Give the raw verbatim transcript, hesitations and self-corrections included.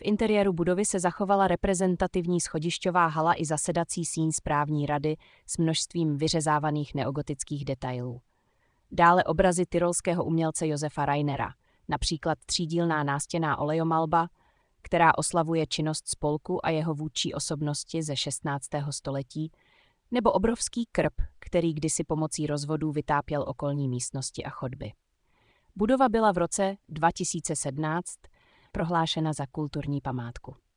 V interiéru budovy se zachovala reprezentativní schodišťová hala i zasedací síň správní rady s množstvím vyřezávaných neogotických detailů. Dále obrazy tyrolského umělce Josefa Rainera, například třídílná nástěnná olejomalba, která oslavuje činnost spolku a jeho vůdčí osobnosti ze šestnáctého století, nebo obrovský krb, který kdysi pomocí rozvodů vytápěl okolní místnosti a chodby. Budova byla v roce dva tisíce sedmnáct prohlášena za kulturní památku.